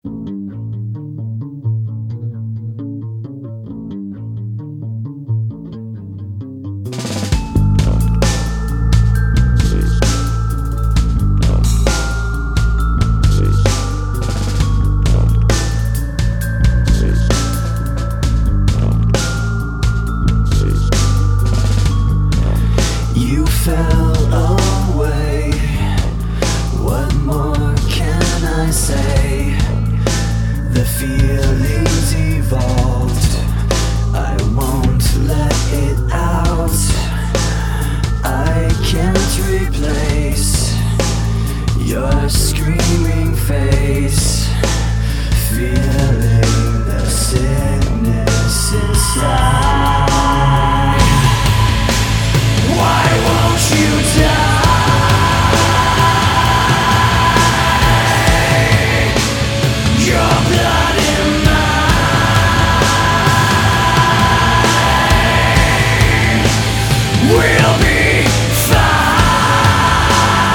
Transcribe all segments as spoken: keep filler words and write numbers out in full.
You fell away. What more can I say? The feelings evolved. I won't let it out. I can't replace your screaming face. Feeling the sickness inside. Why won't you die? Your blood in mine. We'll be fine.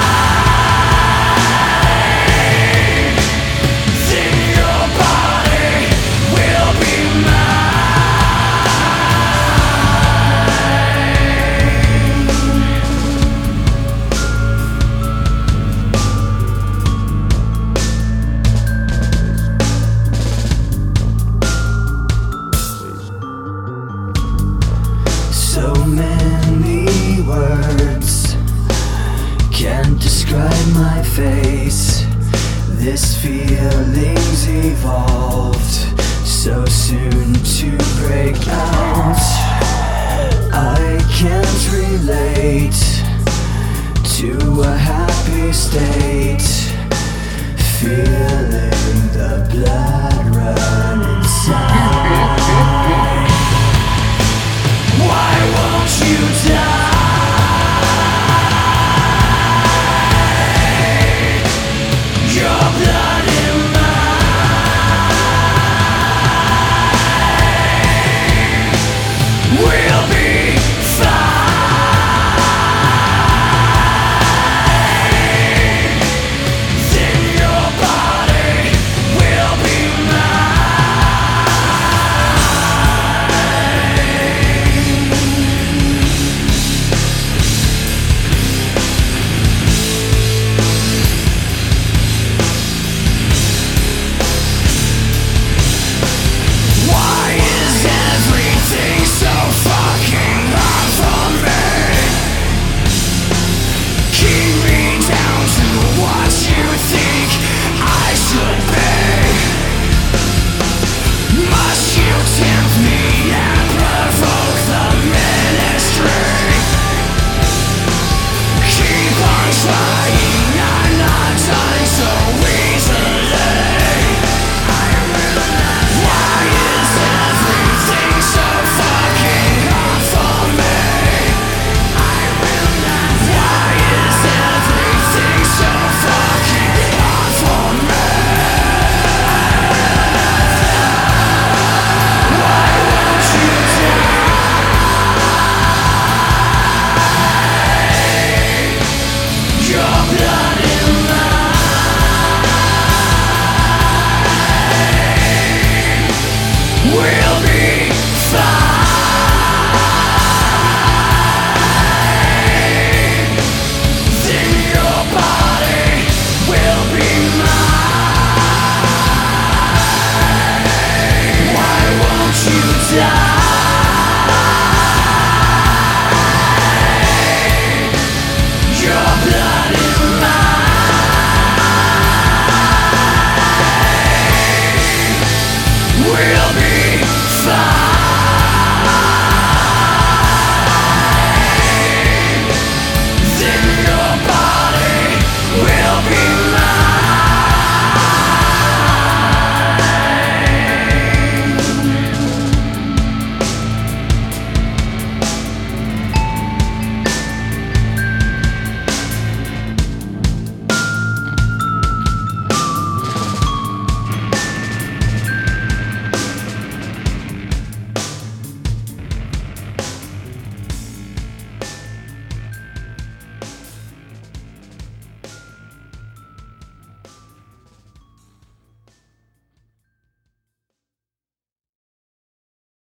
Then your body will be mine. So many words can't describe my face. This feeling's evolved so soon to break out. I can't relate to a happy state. Feeling the